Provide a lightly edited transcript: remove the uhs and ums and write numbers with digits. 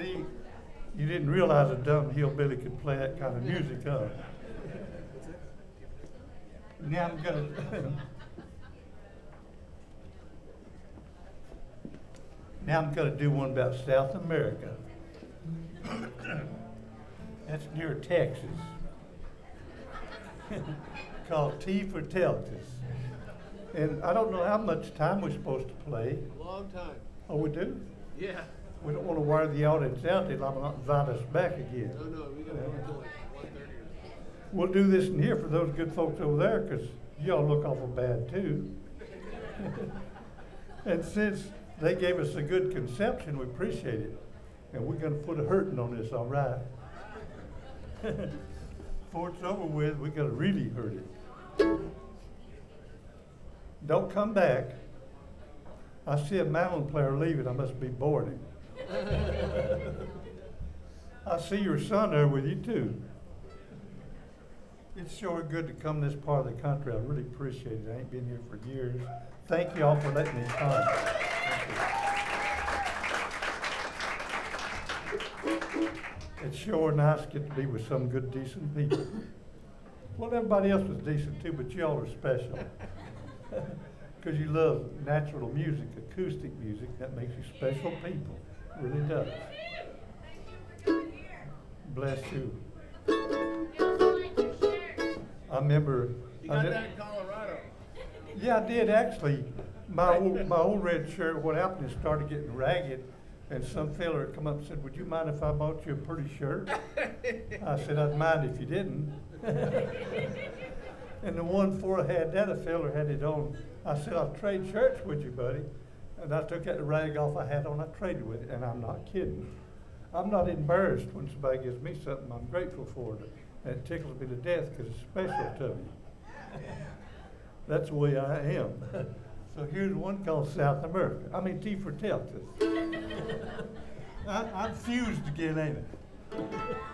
See, you didn't realize a dumb hillbilly could play that kind of music, huh? Now I'm gonna. Now I'm gonna do one about South America. That's near Texas. Called T for Teltus. And I don't know how much time we're supposed to play. A long time. Oh, we do? Yeah. We don't want to wear the audience out. They'll not invite us back again. No, we got to go until like 1:30 or something. We'll do this in here for those good folks over there, because y'all look awful bad too. And since they gave us a good conception, we appreciate it. And we're going to put a hurting on this, all right? Before it's over with, we got to really hurt it. Don't come back. I see a mandolin player leaving. I must be boarding. I see your son there with you too. It's sure good to come this part of the country. I really appreciate it. I ain't been here for years. Thank you all for letting me come. It's sure nice to get to be with some good, decent people. Well, everybody else was decent too, but y'all are special. Because you love natural music, acoustic music. That makes you special people. It really does. Bless you. I remember. You got that in Colorado. Yeah, I did actually. My old red shirt, what happened is started getting ragged, and some fella come up and said, "Would you mind if I bought you a pretty shirt?" I said, "I'd mind if you didn't." And the one before I had that, a fella had it on. I said, "I'll trade shirts with you, buddy." And I took that rag off I had on, I traded with it, and I'm not kidding. I'm not embarrassed when somebody gives me something. I'm grateful for it. And it tickles me to death because it's special to me. That's the way I am. So here's one called South America. I mean, T for Teltus. I'm fused again, ain't it?